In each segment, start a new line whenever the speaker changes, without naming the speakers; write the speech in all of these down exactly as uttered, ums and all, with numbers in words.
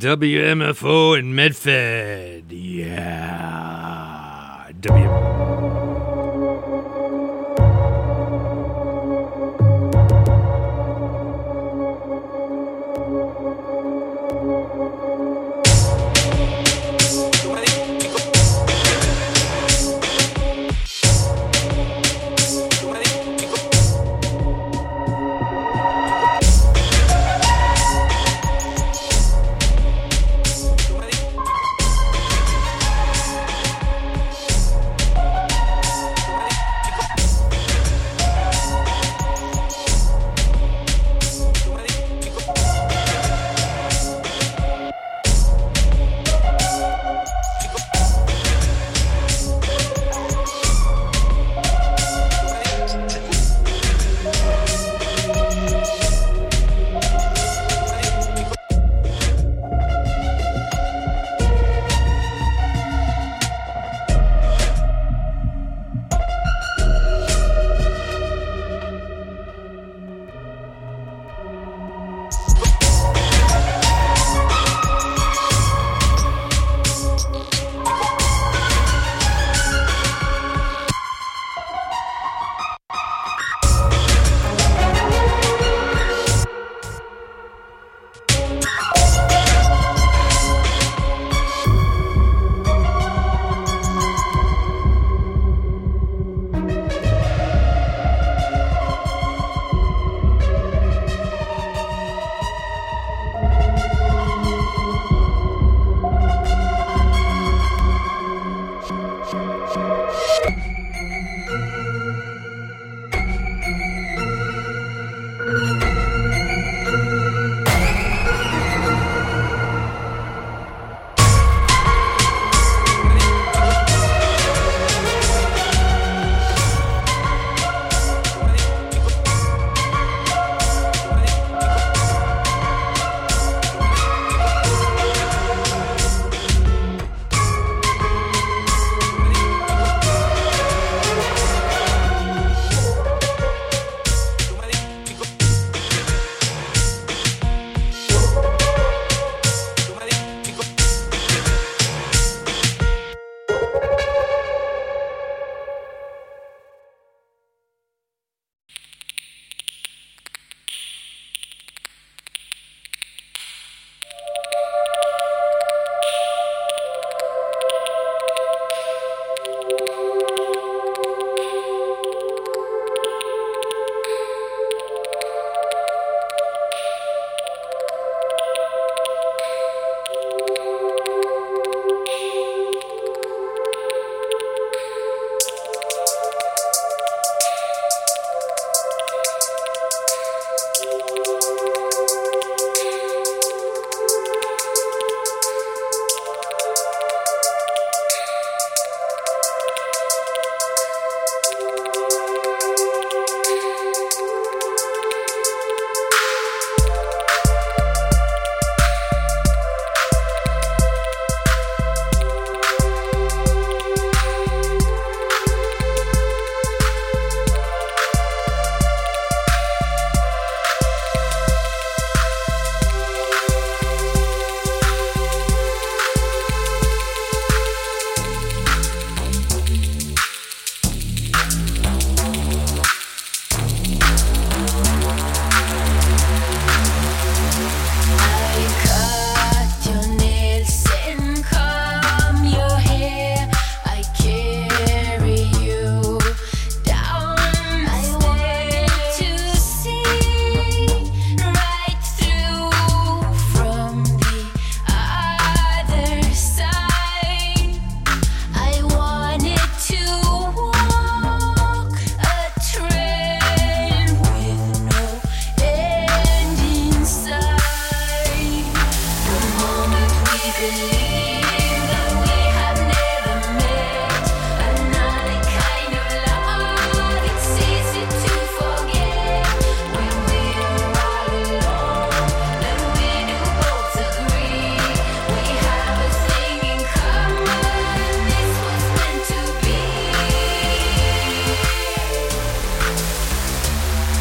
W M F O and Medfed. Yeah. W.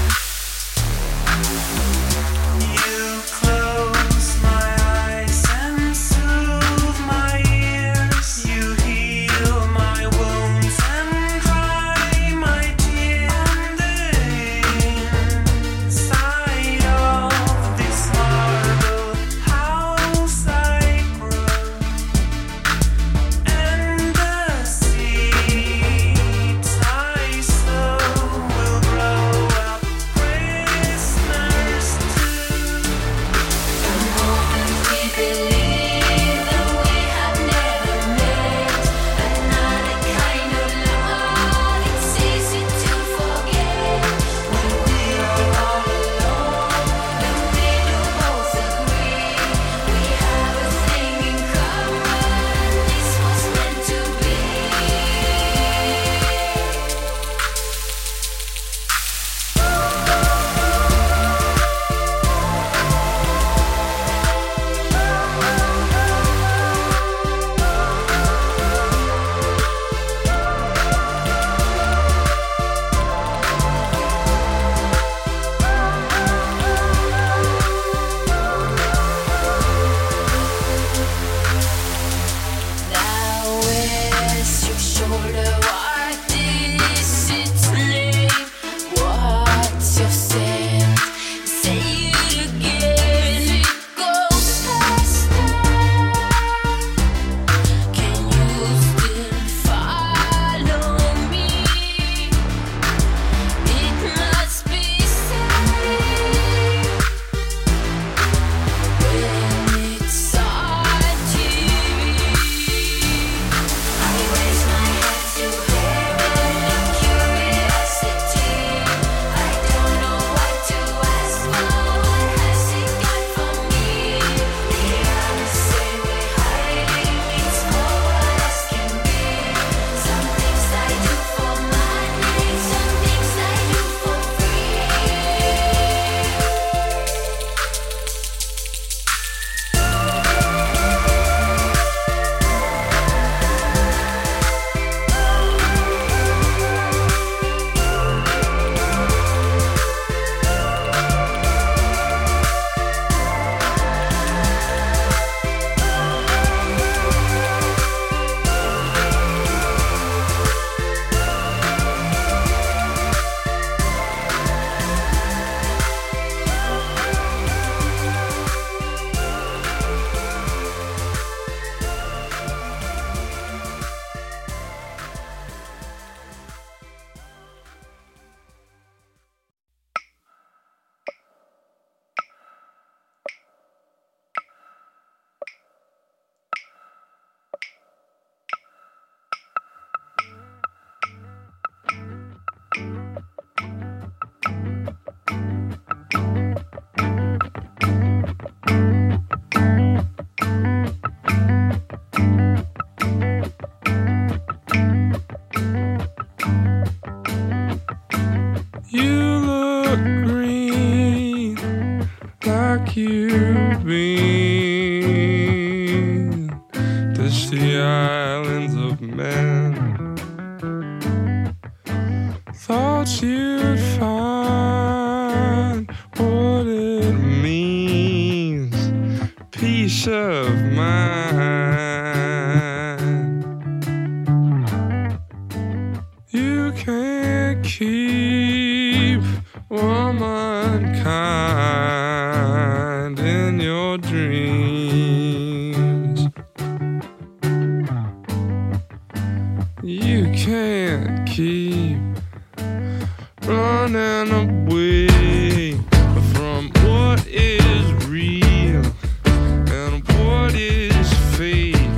Close my eyes and peace of mind. You can't keep womankind in your dreams. You can't keep running away from what is real and what is fake.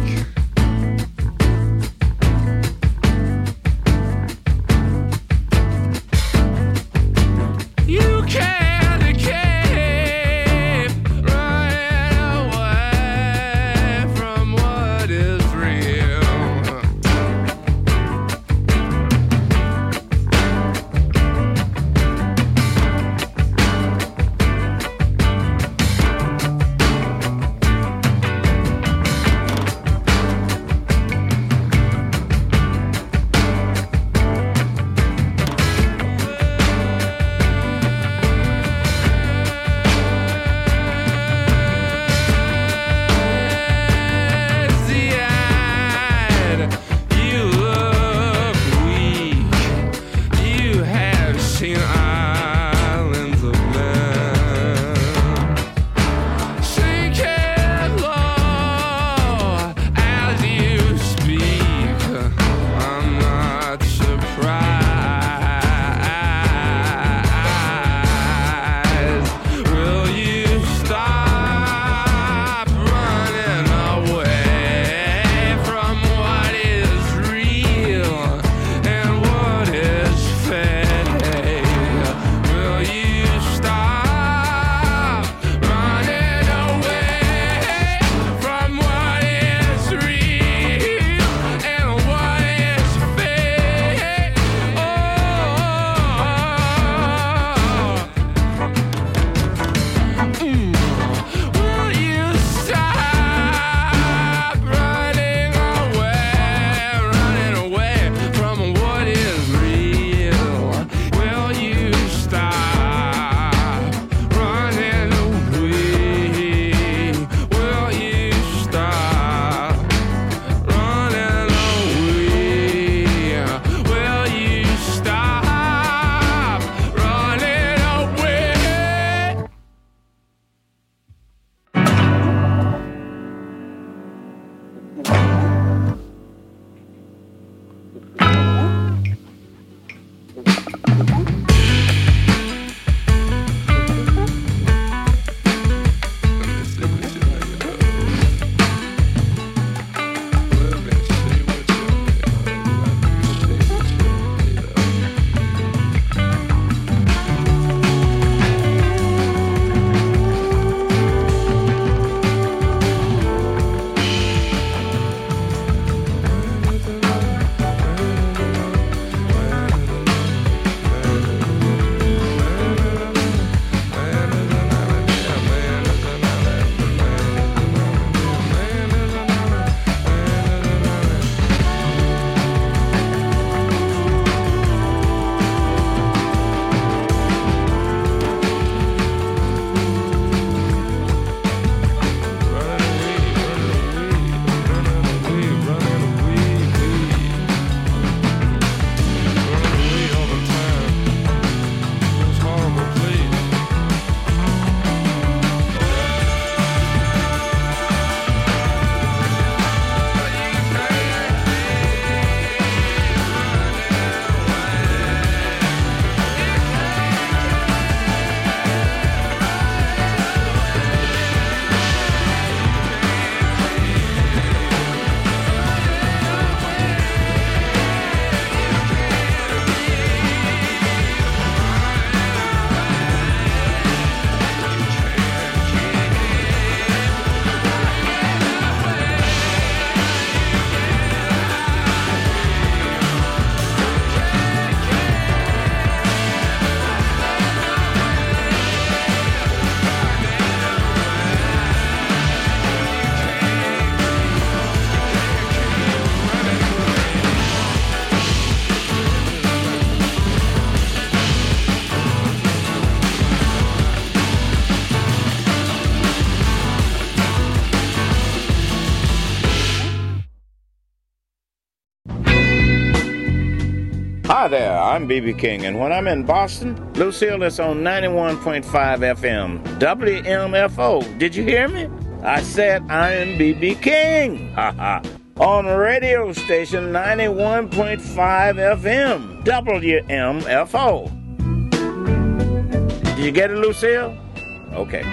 Hi there, I'm B B King, and when I'm in Boston, Lucille is on ninety-one point five F M, W M F O. Did you hear me? I said I am B B King. Ha ha. On radio station ninety-one point five F M, W M F O. Did you get it, Lucille? Okay.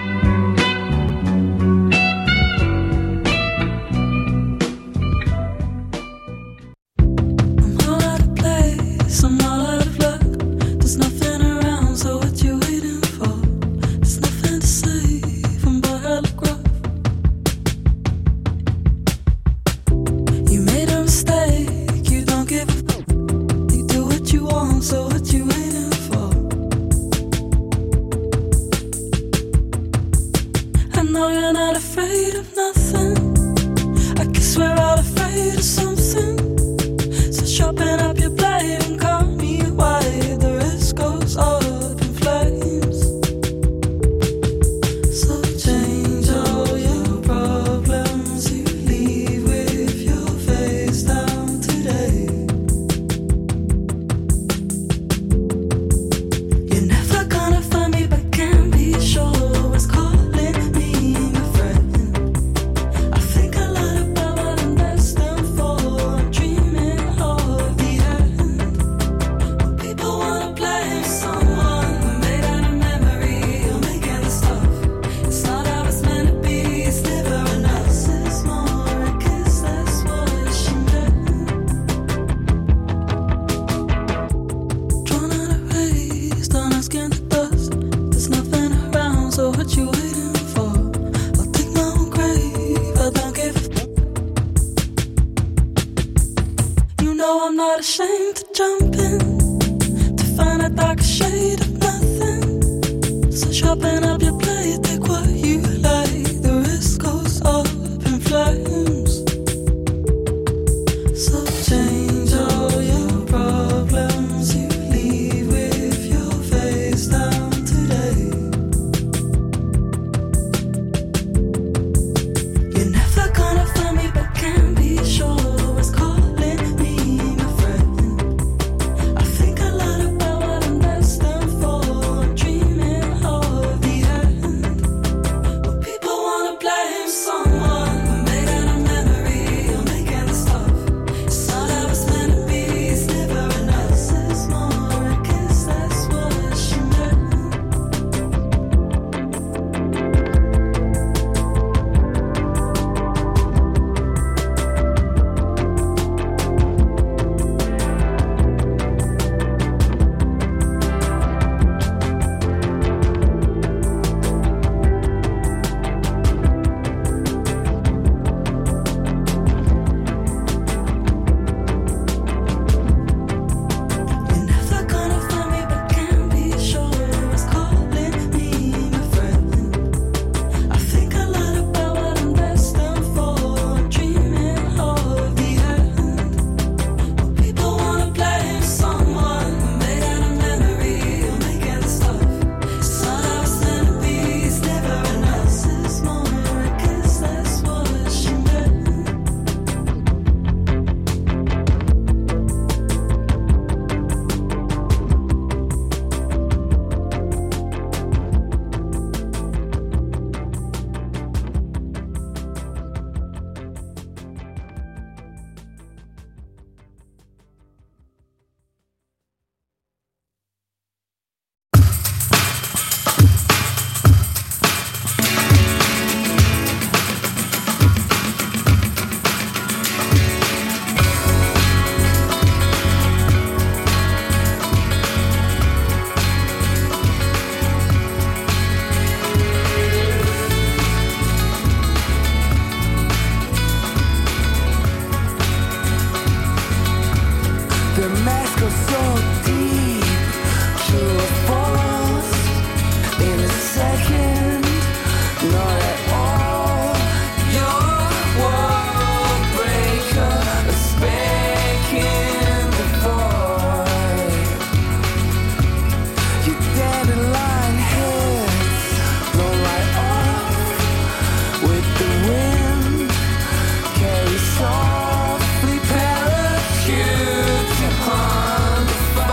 Softly parachute upon the fire.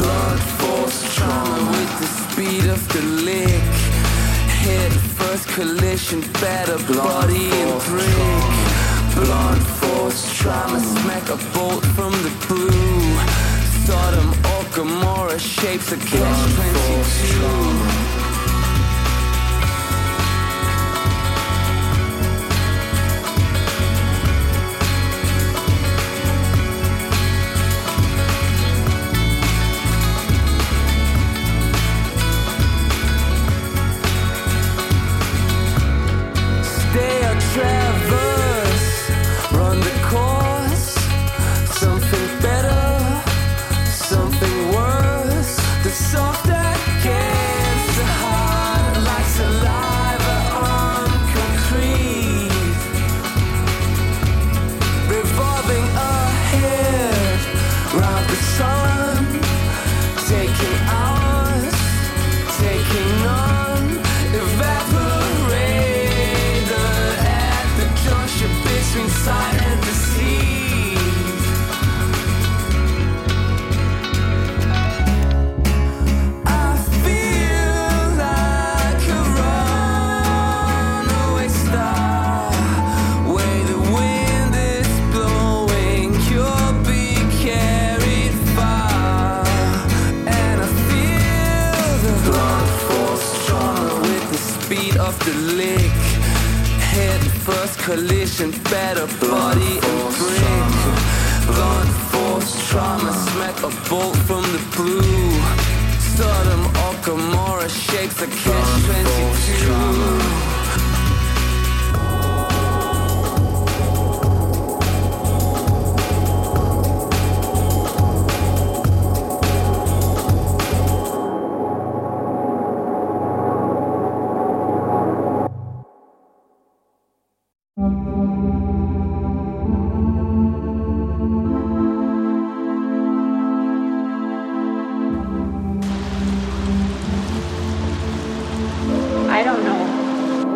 Blunt force trauma with the speed of the lick. Head first collision, better body and brick. Blunt force trauma, smack a bolt from the blue. Sodom or Gomorrah shapes a catch twenty-two. Traverse, run the course. Something better, something worse. The soft against the heart, like saliva on concrete. Revolving ahead, round the sun. Taking hours, taking none. Evaporate between sight and deceit. I feel like a runaway star. Where the wind is blowing, you'll be carried far. And I feel the blunt force trauma with the speed of the lick. Head first collision, better body and brick. Blunt force trauma, smack a bolt from the blue. Sodom or Gomorrah shakes a catch twenty-two.
I don't know.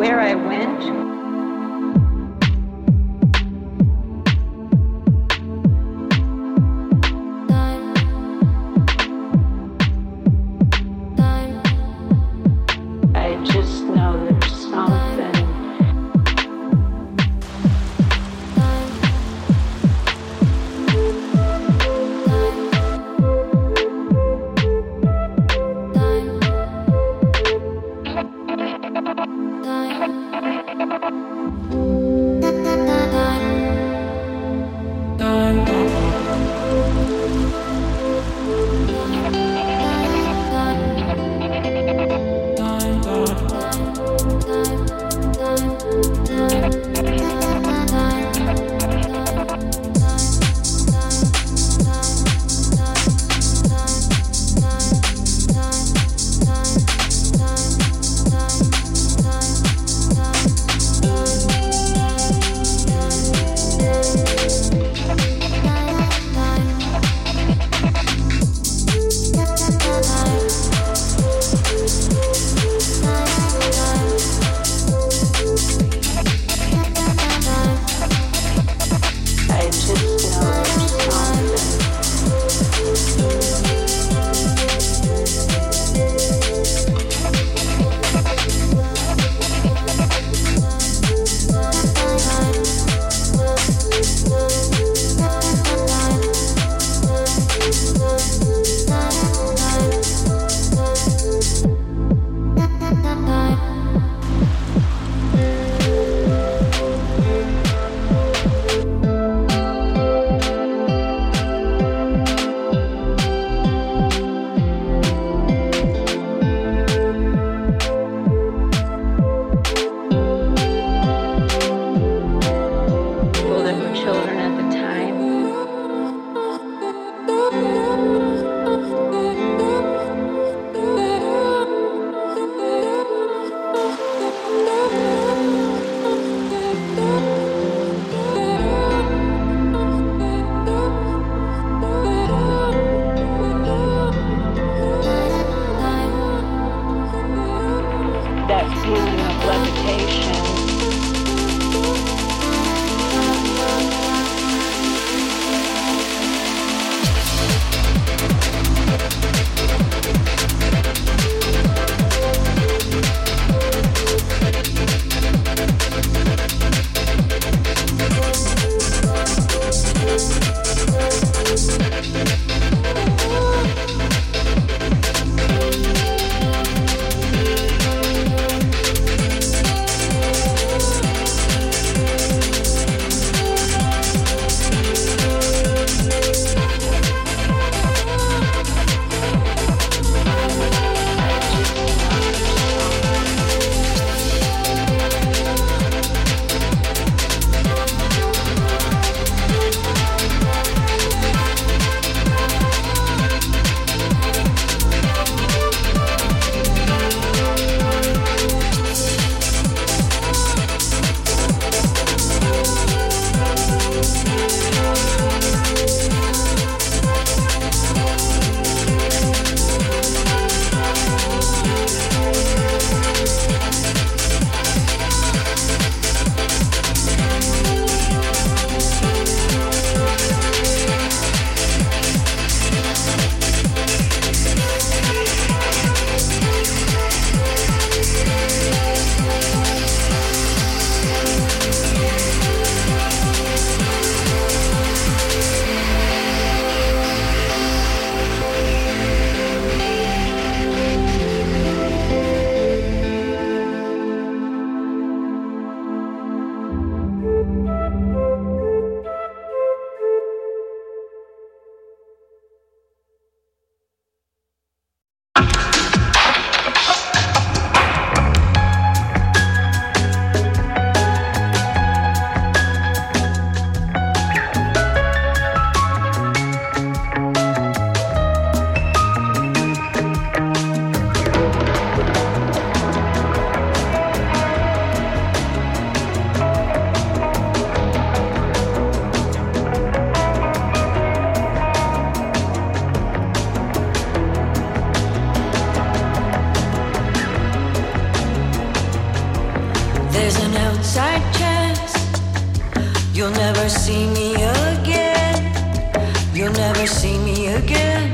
outside chance. You'll never see me again. You'll never see me again.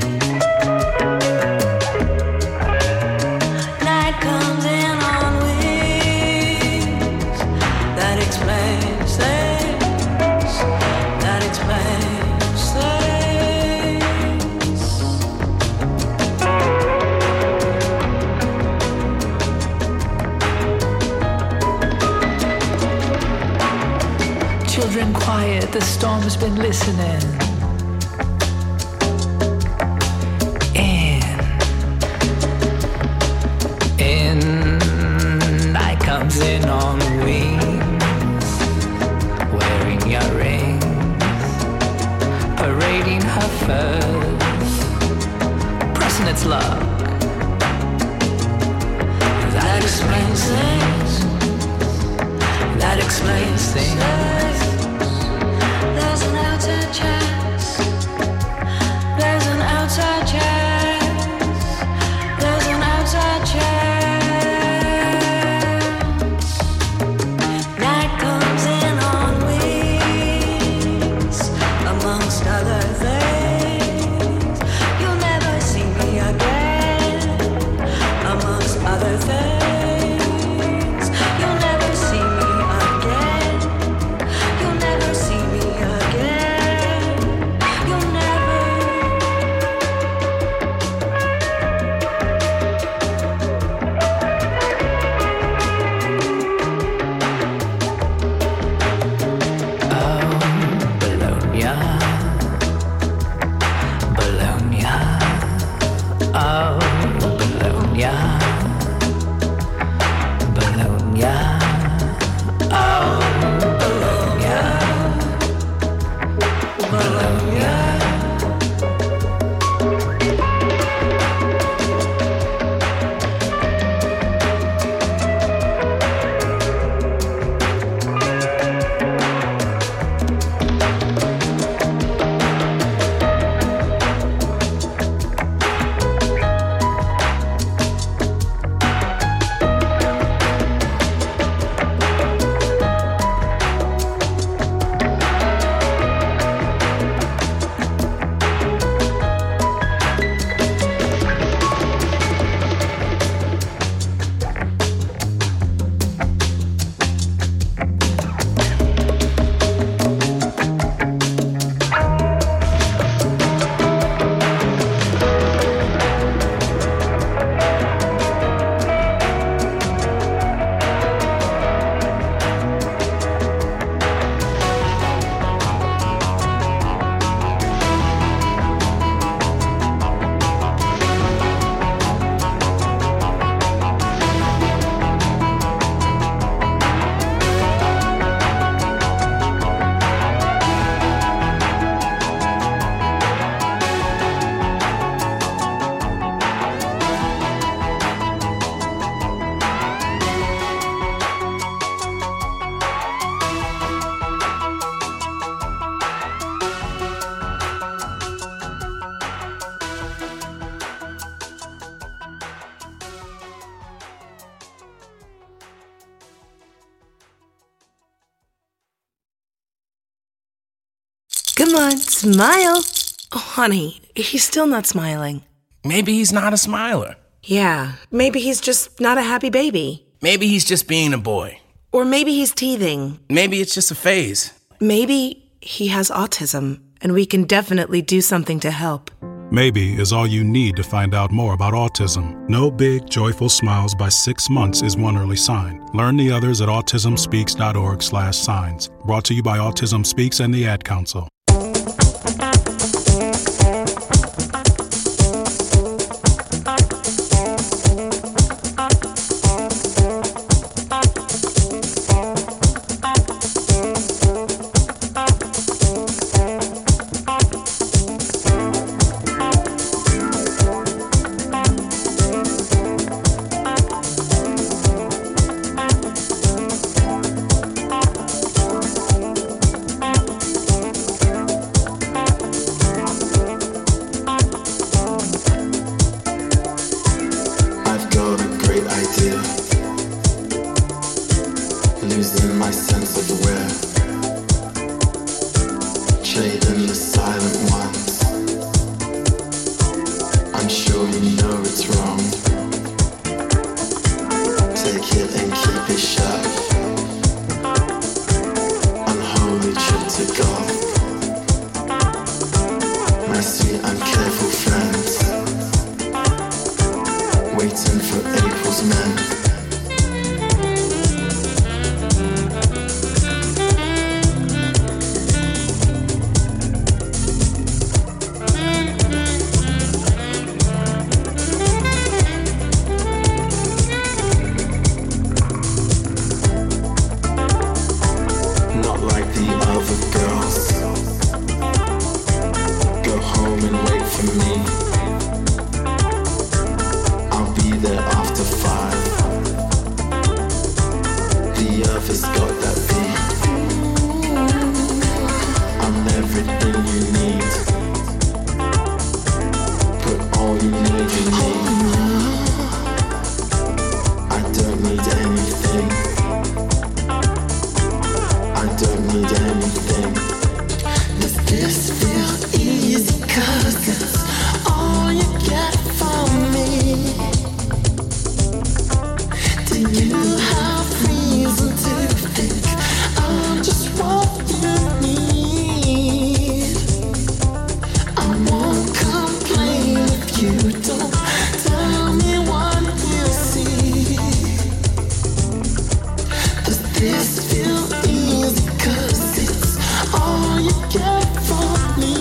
Night comes in on wings. That explains things. That explains things. Children quiet, the storm's been listening. In on wings, wearing your rings, parading her furs, pressing its luck. That explains things. That explains things. There's an outside chance. There's an outside chance. There's an outside chance.
Come on, smile. Oh, honey, he's still not smiling.
Maybe he's not a smiler.
Yeah, maybe he's just not a happy baby.
Maybe he's just being a boy.
Or maybe he's teething.
Maybe it's just a phase.
Maybe he has autism, and we can definitely do something to help.
Maybe is all you need to find out more about autism. No big, joyful smiles by six months is one early sign. Learn the others at autismspeaks.org slash signs. Brought to you by Autism Speaks and the Ad Council.
I'm sure you know it's wrong. Take it and keep it shut. Unholy trip to golf. My sweet uncareful friends, waiting for April's men. Not like the other girls. Go home and wait for me. I'll be there after five. The others got that beat. I'm everything you need. Put all you need in me. I don't need anything. I don't need anything. Does this feel easy? 'Cause it's all you get from me. Do you have reason to think I'm just what you need? I won't complain if you don't tell me what you see. Does this feel easy? 'Cause it's all you get from me.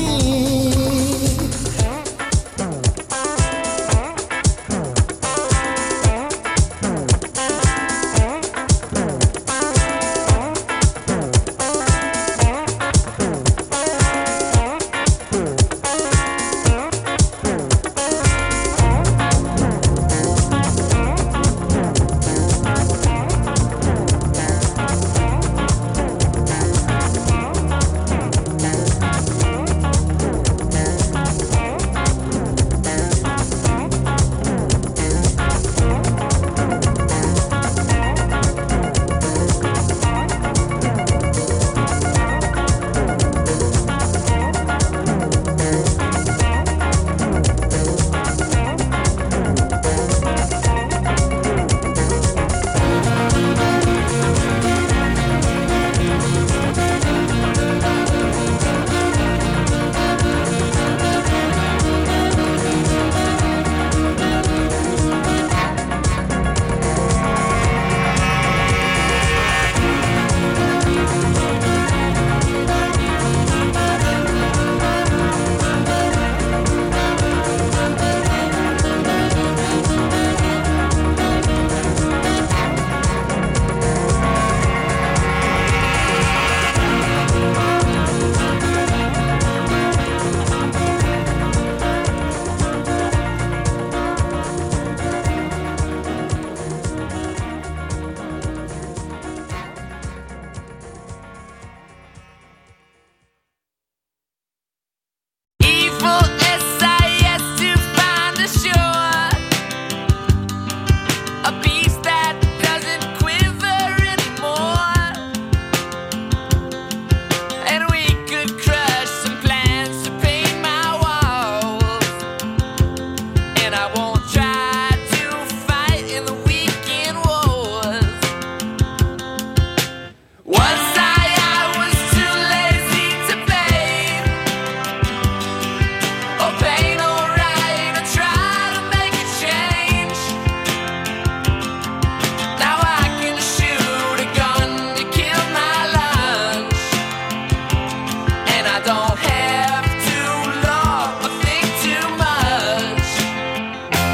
Evil S I S to find a shore, a beast that doesn't quiver anymore, and we could crush some plans to paint my walls, and I won't try to fight in the weekend wars. Once I, I was too lazy to bathe or paint or write or try to make a change. Now I can shoot a gun to kill my lunch, and I don't have to love or think too much.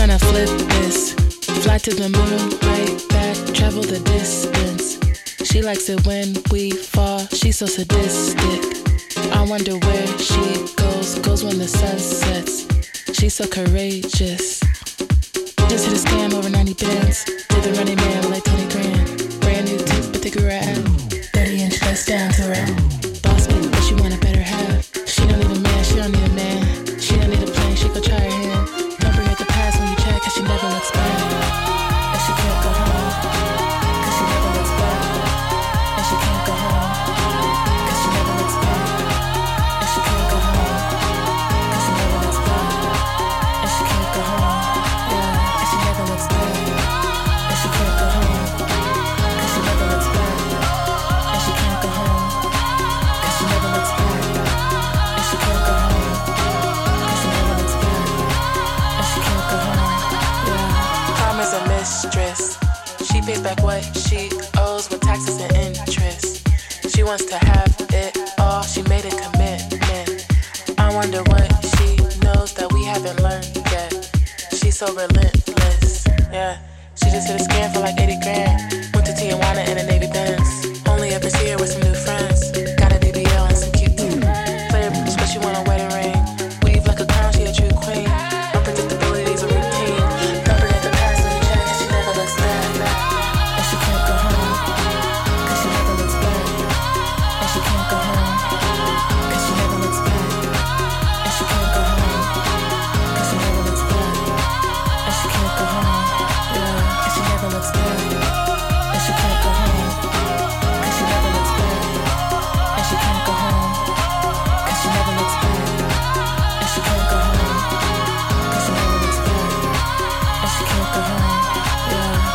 gonna flip this. Fly to the moon, right back, travel the distance. She likes it when we fall, she's so sadistic. I wonder where she goes, goes when the sun sets. She's so courageous. Just hit a scam over ninety bands. Did the running man like twenty grand. Brand new tooth, but take her out. thirty inch bust down to her. Boss bitch, but she want a better half. She don't need a man, she don't need a man. She don't need a plane, she go try her hand. Don't forget the past when you check, cause she never looks back. And she can't go home, cause she never looks back. And she can't go home, cause she never looks back. And she can't go home, cause she never looks back. And she can't go home, yeah. And she never looks back. And she can't go home, cause she never looks back. And she can't go home, cause she never looks back. And she can't go home, cause she never looks back. And she can't go home, yeah. Time is a mistress. She pays back what she owes with taxes and interest. She wants to have it all, she made a commitment. I wonder what she knows that we haven't learned yet. She's so relentless, yeah. She just hit a scam for like eighty grand. Went to Tijuana in a Navy Benz. Only ever see her with some new friends. Got a B B L and some cute teeth. Player bitch, but she want a wedding ring. Weave like a crown, she a true queen. Unpredictability's a routine. Don't forget the past when you check, cause she never looks back. And she can't go home, cause she never looks back. And she can't go home, cause she never looks back. And she can't go home, cause she never looks back. And she can't go home, yeah. And she never looks back. And she can't go home, cause she never looks back. And she can't go home, cause she never looks back. And she can't go home, cause she never looks back. And she can't go home, yeah.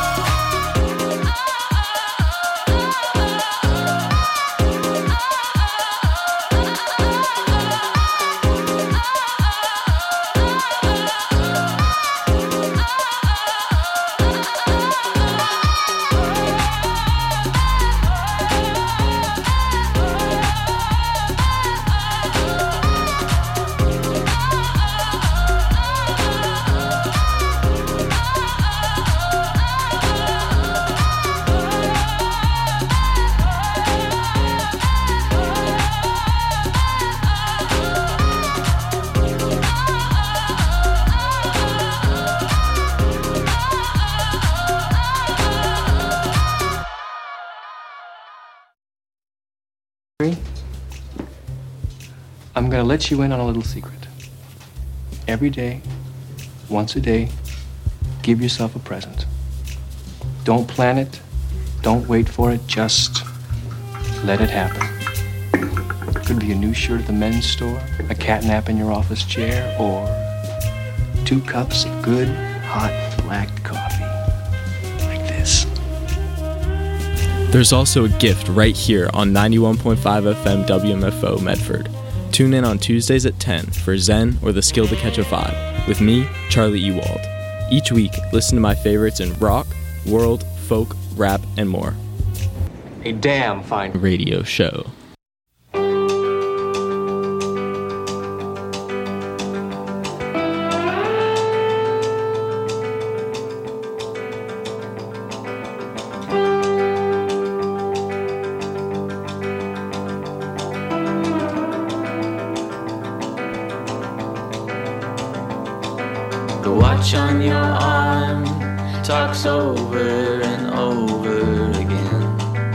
I'm gonna let you in on a little secret. Every day, once a day, give yourself a present. Don't plan it, don't wait for it, just let it happen. Could be a new shirt at the men's store, a cat nap in your office chair, or two cups of good, hot, black coffee. Like this.
There's also a gift right here on ninety-one point five F M W M F O Medford. Tune in on Tuesdays at ten for Zen or The Skill to Catch a Vibe with me, Charlie Ewald. Each week, listen to my favorites in rock, world, folk, rap, and more.
A damn fine
radio show.
The watch on your arm talks over and over again,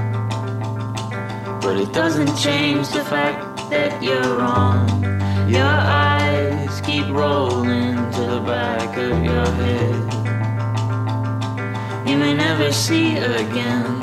but it doesn't change the fact that you're wrong. Your eyes keep rolling to the back of your head. You may never see again.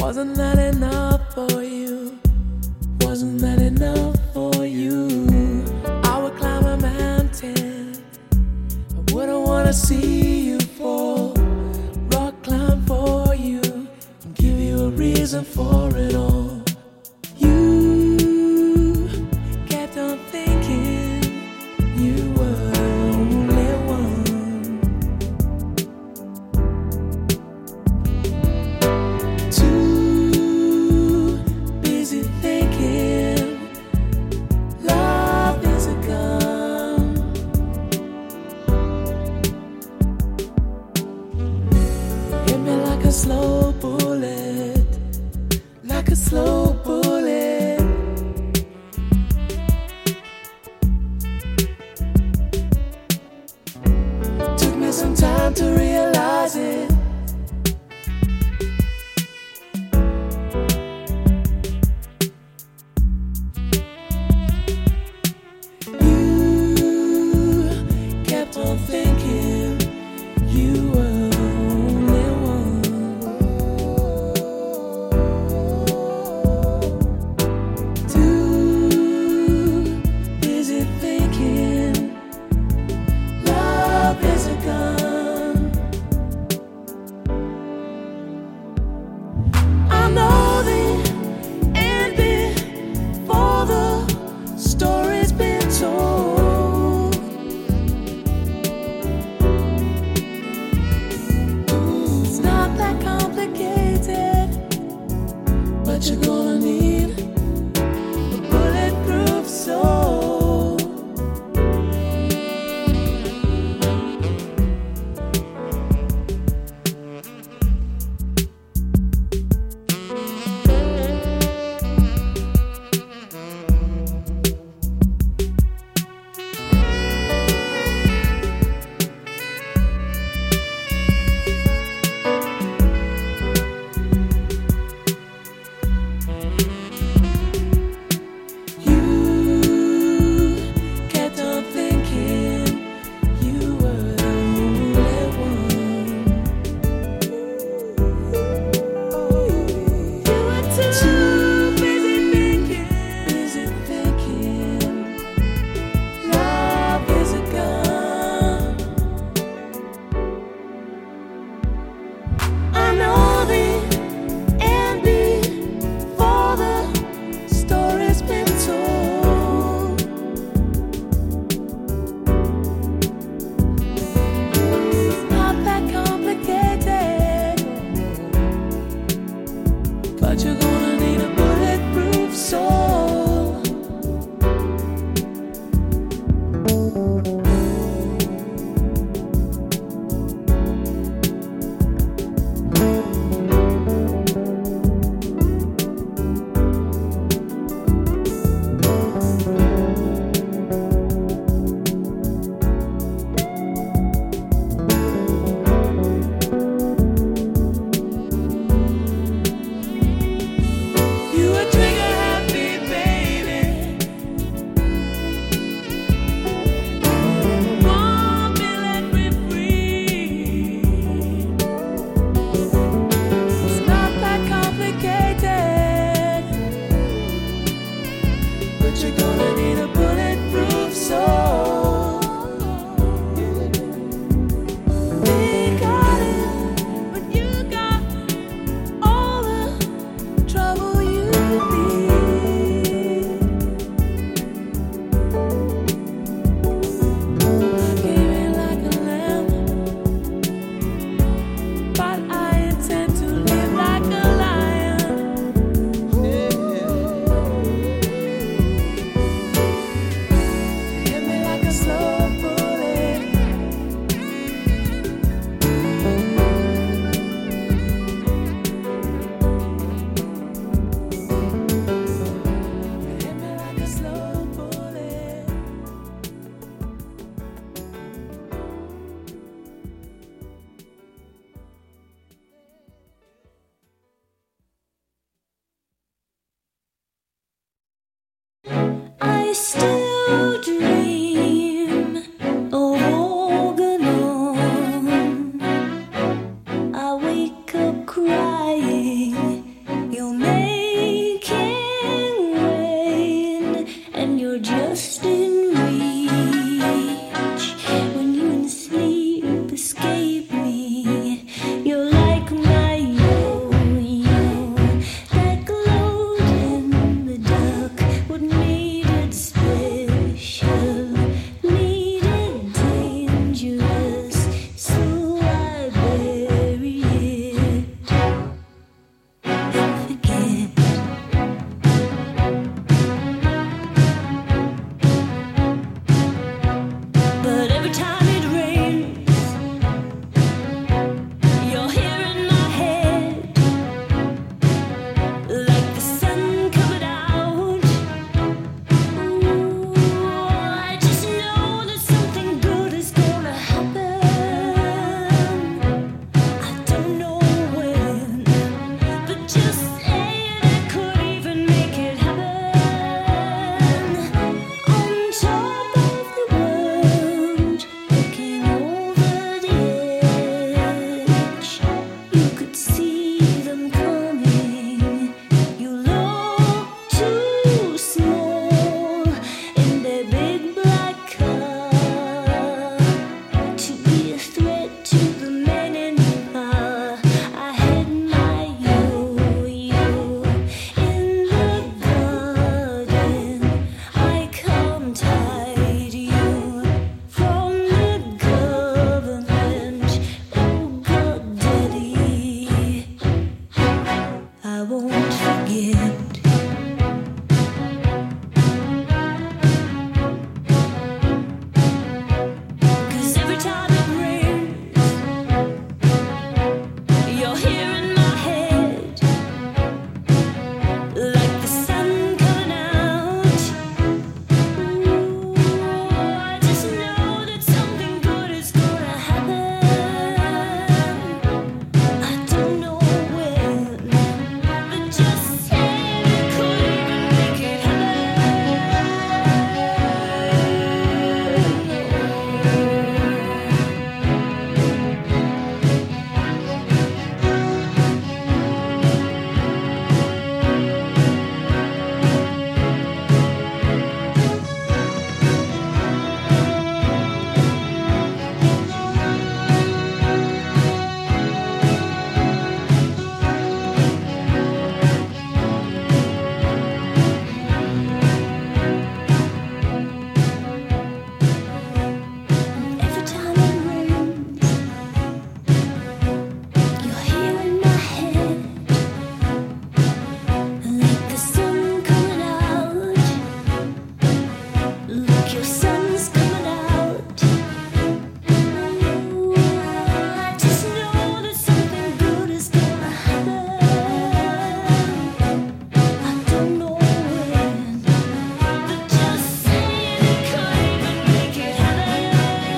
Wasn't that enough for you? Wasn't that enough for you? I would climb a mountain. I wouldn't wanna see you fall. Rock climb for you and give you a reason for it all. You kept on thinking you were the only one. Too busy thinking love is a gun. Hit me like a slow bullet, like a slow bullet. Took me some time to realize it. You kept on thinking you were the only one. Too busy thinking love is a gun. I know the end before the story's been told. It's not that complicated, but you're gonna need a bulletproof soul. You kept on thinking you were the only one. You were too busy thinking, busy thinking love is a gun. I know the end before the story's been told. It's not that complicated, but you're gonna need a bulletproof soul. You a trigger happy baby. Want me, let me free. It's not that complicated, but you're gonna need a bulletproof soul. We got it, but you got all the trouble you need. Came in like a lamb, but I intend to live like a lion. Hit me like a slow bullet. Hit me like a slow bullet.
I still dream of Organon. I wake up crying
Look, your sun's coming out. Ooh, I just know that something good is gonna happen. I don't know when, but just saying it can't even make it happen.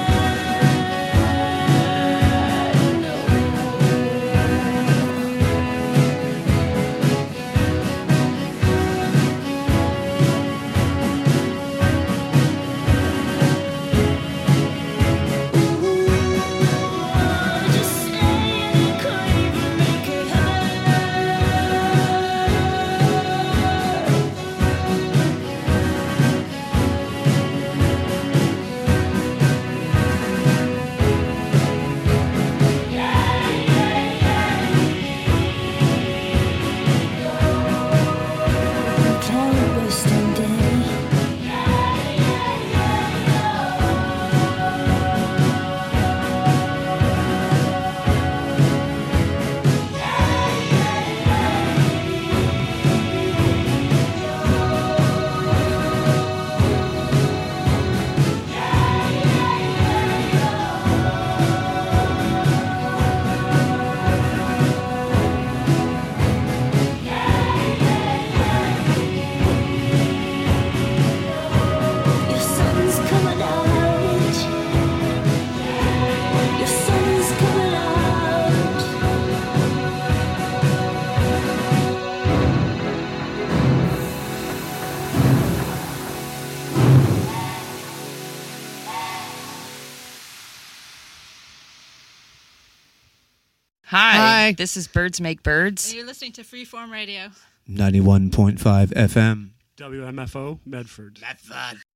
Hi.
Hi.
This is Birds Make Birds.
And you're listening to Freeform Radio.
ninety-one point five F M.
W M F O, Medford.
Medford.